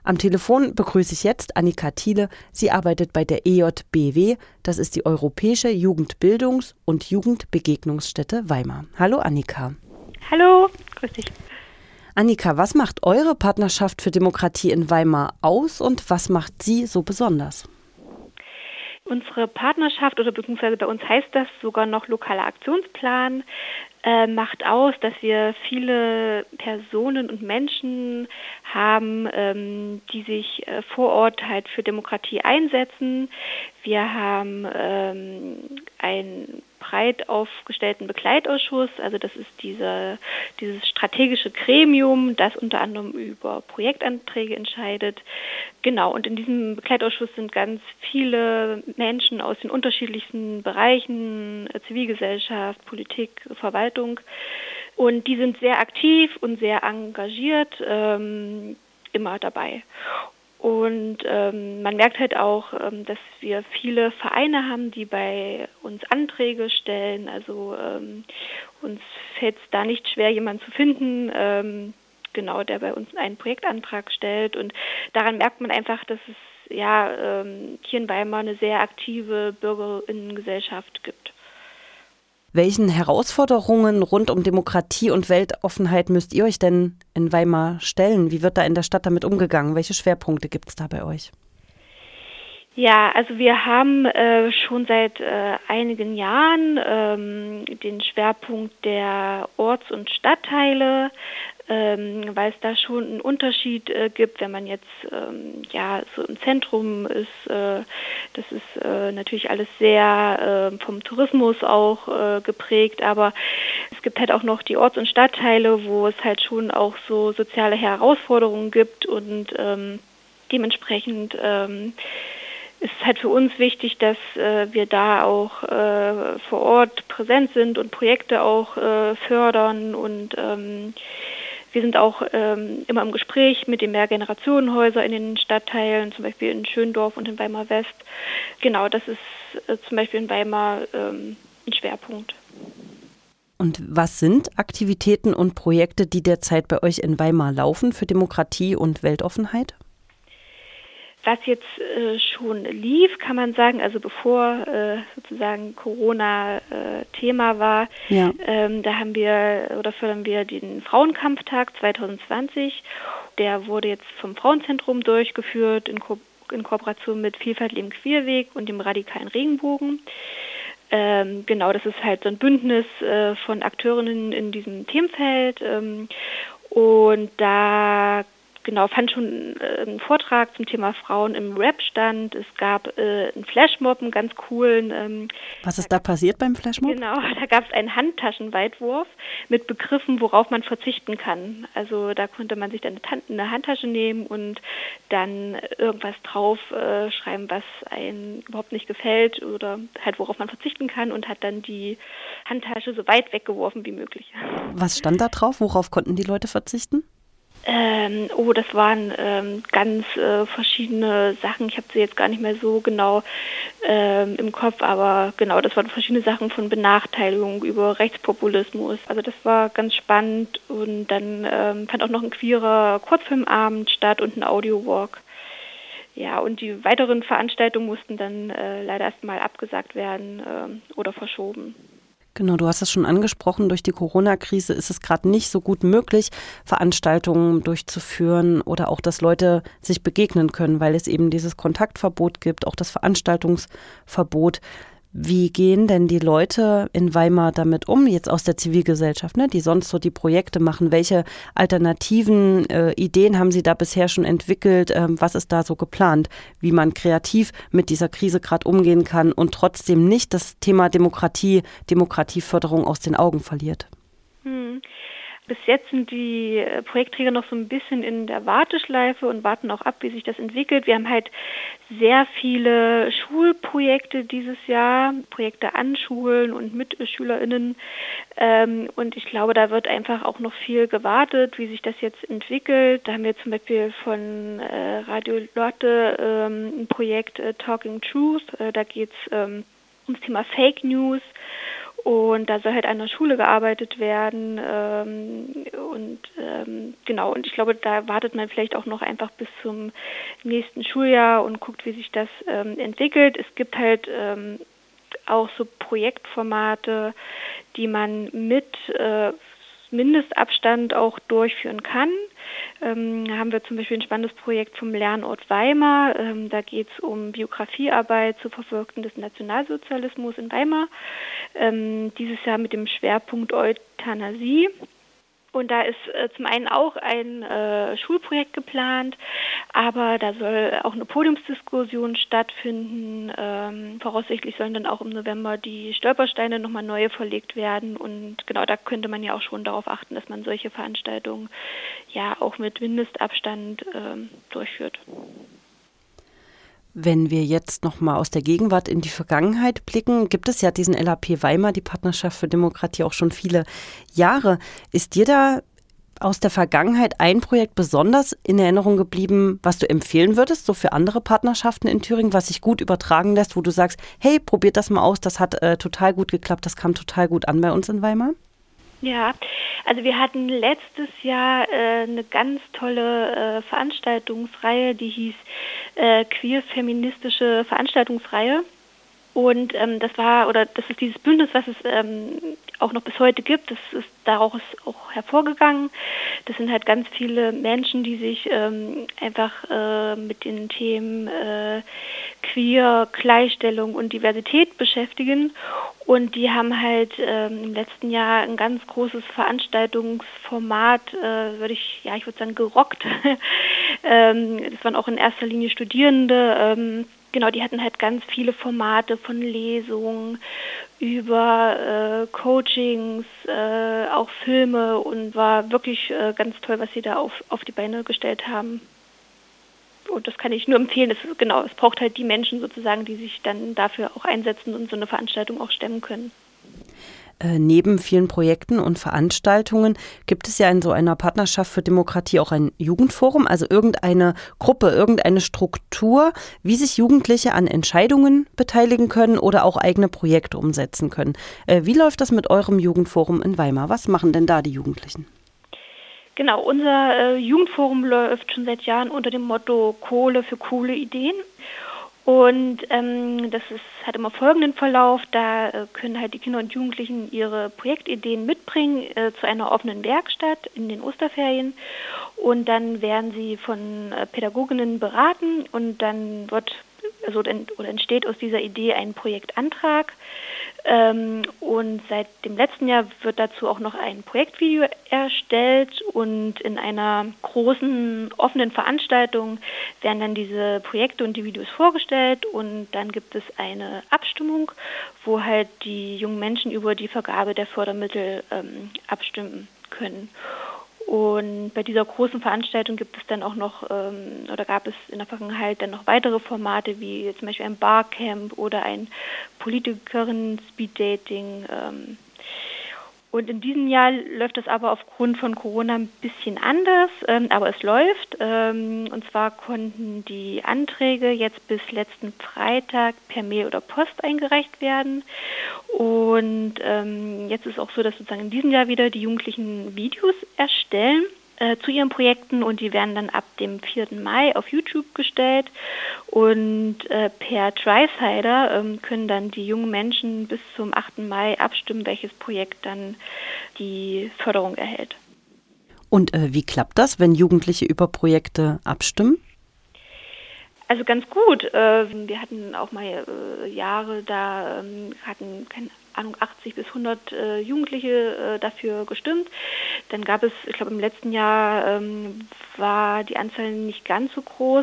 Am Telefon begrüße ich jetzt Annika Thiele. Sie arbeitet bei der EJBW, das ist die Europäische Jugendbildungs- und Jugendbegegnungsstätte Weimar. Hallo Annika. Hallo, grüß dich. Annika, was macht eure Partnerschaft für Demokratie in Weimar aus und was macht sie so besonders? Unsere Partnerschaft oder beziehungsweise bei uns heißt das sogar noch lokaler Aktionsplan, macht aus, dass wir viele Personen und Menschen haben, die sich vor Ort halt für Demokratie einsetzen. Wir haben einen breit aufgestellten Begleitausschuss, also das ist dieses strategische Gremium, das unter anderem über Projektanträge entscheidet. Genau, und in diesem Begleitausschuss sind ganz viele Menschen aus den unterschiedlichsten Bereichen, Zivilgesellschaft, Politik, Verwaltung. Und die sind sehr aktiv und sehr engagiert, immer dabei. Und man merkt halt auch, dass wir viele Vereine haben, die bei uns Anträge stellen. Also uns fällt es da nicht schwer, jemanden zu finden, genau, der bei uns einen Projektantrag stellt. Und daran merkt man einfach, dass es hier in Weimar eine sehr aktive Bürgerinnengesellschaft gibt. Welchen Herausforderungen rund um Demokratie und Weltoffenheit müsst ihr euch denn in Weimar stellen? Wie wird da in der Stadt damit umgegangen? Welche Schwerpunkte gibt es da bei euch? Ja, also wir haben schon seit einigen Jahren den Schwerpunkt der Orts- und Stadtteile, weil es da schon einen Unterschied gibt, wenn man jetzt so im Zentrum ist. Das ist natürlich alles sehr vom Tourismus auch geprägt, aber es gibt halt auch noch die Orts- und Stadtteile, wo es halt schon auch so soziale Herausforderungen gibt und dementsprechend ist halt für uns wichtig, dass wir da auch vor Ort präsent sind und Projekte auch fördern und wir sind auch immer im Gespräch mit den Mehrgenerationenhäusern in den Stadtteilen, zum Beispiel in Schöndorf und in Weimar West. Genau, das ist zum Beispiel in Weimar ein Schwerpunkt. Und was sind Aktivitäten und Projekte, die derzeit bei euch in Weimar laufen für Demokratie und Weltoffenheit? Was jetzt schon lief, kann man sagen, also bevor sozusagen Corona Thema war, ja. Da haben wir oder fördern wir den Frauenkampftag 2020. Der wurde jetzt vom Frauenzentrum durchgeführt in Kooperation mit Vielfalt Leben Queerweg und dem Radikalen Regenbogen. Genau, das ist halt so ein Bündnis von Akteurinnen in diesem Themenfeld und da fand schon ein Vortrag zum Thema Frauen im Rap stand. Es gab einen Flashmob, einen ganz coolen. Was ist da passiert beim Flashmob? Genau, da gab es einen Handtaschenweitwurf mit Begriffen, worauf man verzichten kann. Also da konnte man sich dann eine Handtasche nehmen und dann irgendwas drauf schreiben, was einem überhaupt nicht gefällt oder halt worauf man verzichten kann und hat dann die Handtasche so weit weggeworfen wie möglich. Was stand da drauf? Worauf konnten die Leute verzichten? Das waren ganz verschiedene Sachen. Ich habe sie jetzt gar nicht mehr so genau im Kopf, aber genau, das waren verschiedene Sachen von Benachteiligung über Rechtspopulismus. Also das war ganz spannend und dann fand auch noch ein queerer Kurzfilmabend statt und ein Audiowalk. Ja, und die weiteren Veranstaltungen mussten dann leider erstmal abgesagt werden oder verschoben. Genau, du hast es schon angesprochen, durch die Corona-Krise ist es gerade nicht so gut möglich, Veranstaltungen durchzuführen oder auch, dass Leute sich begegnen können, weil es eben dieses Kontaktverbot gibt, auch das Veranstaltungsverbot. Wie gehen denn die Leute in Weimar damit um, jetzt aus der Zivilgesellschaft, ne, die sonst so die Projekte machen? Welche alternativen Ideen haben Sie da bisher schon entwickelt? Was ist da so geplant, wie man kreativ mit dieser Krise gerade umgehen kann und trotzdem nicht das Thema Demokratieförderung aus den Augen verliert? Bis jetzt sind die Projektträger noch so ein bisschen in der Warteschleife und warten auch ab, wie sich das entwickelt. Wir haben halt sehr viele Schulprojekte dieses Jahr, Projekte an Schulen und mit SchülerInnen. Und ich glaube, da wird einfach auch noch viel gewartet, wie sich das jetzt entwickelt. Da haben wir zum Beispiel von Radio Lotte ein Projekt Talking Truth. Da geht es ums Thema Fake News. Und da soll halt an der Schule gearbeitet werden. Genau, und ich glaube, da wartet man vielleicht auch noch einfach bis zum nächsten Schuljahr und guckt, wie sich das entwickelt. Es gibt halt auch so Projektformate, die man mit Mindestabstand auch durchführen kann. Haben wir zum Beispiel ein spannendes Projekt vom Lernort Weimar. Da geht es um Biografiearbeit zu Verfolgten des Nationalsozialismus in Weimar. Dieses Jahr mit dem Schwerpunkt Euthanasie. Und da ist zum einen auch ein Schulprojekt geplant, aber da soll auch eine Podiumsdiskussion stattfinden. Voraussichtlich sollen dann auch im November die Stolpersteine nochmal neu verlegt werden. Und genau, da könnte man ja auch schon darauf achten, dass man solche Veranstaltungen ja auch mit Mindestabstand durchführt. Wenn wir jetzt nochmal aus der Gegenwart in die Vergangenheit blicken, gibt es ja diesen LAP Weimar, die Partnerschaft für Demokratie, auch schon viele Jahre. Ist dir da aus der Vergangenheit ein Projekt besonders in Erinnerung geblieben, was du empfehlen würdest, so für andere Partnerschaften in Thüringen, was sich gut übertragen lässt, wo du sagst, hey, probiert das mal aus, das hat total gut geklappt, das kam total gut an bei uns in Weimar? Ja, also wir hatten letztes Jahr eine ganz tolle Veranstaltungsreihe, die hieß queer-feministische Veranstaltungsreihe. Und das ist dieses Bündnis, was es auch noch bis heute gibt. Daraus ist auch hervorgegangen. Das sind halt ganz viele Menschen, die sich einfach mit den Themen Queer, Gleichstellung und Diversität beschäftigen. Und die haben halt im letzten Jahr ein ganz großes Veranstaltungsformat, ich würde sagen, gerockt. Das waren auch in erster Linie Studierende. Genau, die hatten halt ganz viele Formate von Lesungen über Coachings, auch Filme, und war wirklich ganz toll, was sie da auf die Beine gestellt haben. Und das kann ich nur empfehlen. Es braucht halt die Menschen sozusagen, die sich dann dafür auch einsetzen und so eine Veranstaltung auch stemmen können. Neben vielen Projekten und Veranstaltungen gibt es ja in so einer Partnerschaft für Demokratie auch ein Jugendforum, also irgendeine Gruppe, irgendeine Struktur, wie sich Jugendliche an Entscheidungen beteiligen können oder auch eigene Projekte umsetzen können. Wie läuft das mit eurem Jugendforum in Weimar? Was machen denn da die Jugendlichen? Genau, unser Jugendforum läuft schon seit Jahren unter dem Motto Kohle für coole Ideen. Und hat immer folgenden Verlauf: Da können halt die Kinder und Jugendlichen ihre Projektideen mitbringen zu einer offenen Werkstatt in den Osterferien, und dann werden sie von Pädagoginnen beraten, und dann entsteht aus dieser Idee ein Projektantrag. Und seit dem letzten Jahr wird dazu auch noch ein Projektvideo erstellt, und in einer großen offenen Veranstaltung werden dann diese Projekte und die Videos vorgestellt, und dann gibt es eine Abstimmung, wo halt die jungen Menschen über die Vergabe der Fördermittel abstimmen können. Und bei dieser großen Veranstaltung gibt es dann auch noch, gab es in der Vergangenheit dann noch weitere Formate, wie zum Beispiel ein Barcamp oder ein Politikerinnen-Speed-Dating. Und in diesem Jahr läuft das aber aufgrund von Corona ein bisschen anders, aber es läuft. Und zwar konnten die Anträge jetzt bis letzten Freitag per Mail oder Post eingereicht werden. Und jetzt ist auch so, dass sozusagen in diesem Jahr wieder die Jugendlichen Videos erstellen zu ihren Projekten, und die werden dann ab dem 4. Mai auf YouTube gestellt, und per TriCider können dann die jungen Menschen bis zum 8. Mai abstimmen, welches Projekt dann die Förderung erhält. Und wie klappt das, wenn Jugendliche über Projekte abstimmen? Also ganz gut. Wir hatten auch mal Jahre, da hatten keine Ahnung, 80 bis 100 Jugendliche dafür gestimmt. Dann gab es, ich glaube im letzten Jahr war die Anzahl nicht ganz so groß,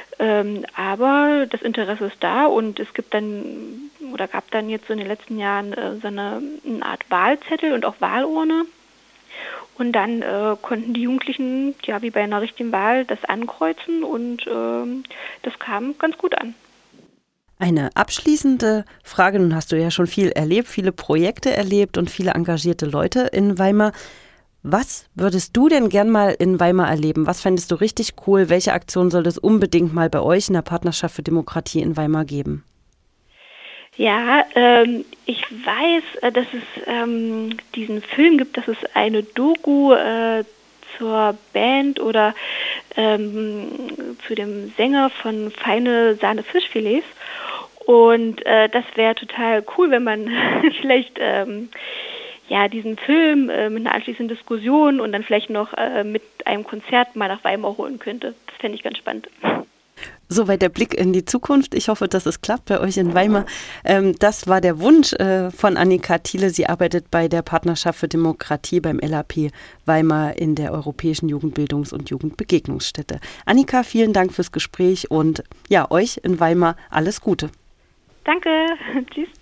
aber das Interesse ist da, und es gab dann jetzt so in den letzten Jahren so eine Art Wahlzettel und auch Wahlurne. Und dann konnten die Jugendlichen, ja, wie bei einer richtigen Wahl, das ankreuzen, und das kam ganz gut an. Eine abschließende Frage: Nun hast du ja schon viel erlebt, viele Projekte erlebt und viele engagierte Leute in Weimar. Was würdest du denn gern mal in Weimar erleben? Was fändest du richtig cool? Welche Aktion soll es unbedingt mal bei euch in der Partnerschaft für Demokratie in Weimar geben? Ja, ich weiß, dass es diesen Film gibt, dass es eine Doku zur Band oder zu dem Sänger von Feine Sahne Fischfilets. Und das wäre total cool, wenn man vielleicht diesen Film mit einer anschließenden Diskussion und dann vielleicht noch mit einem Konzert mal nach Weimar holen könnte. Das fände ich ganz spannend. Soweit der Blick in die Zukunft. Ich hoffe, dass es klappt bei euch in Weimar. Das war der Wunsch von Annika Thiele. Sie arbeitet bei der Partnerschaft für Demokratie beim LAP Weimar in der Europäischen Jugendbildungs- und Jugendbegegnungsstätte. Annika, vielen Dank fürs Gespräch und ja, euch in Weimar alles Gute. Danke. Tschüss.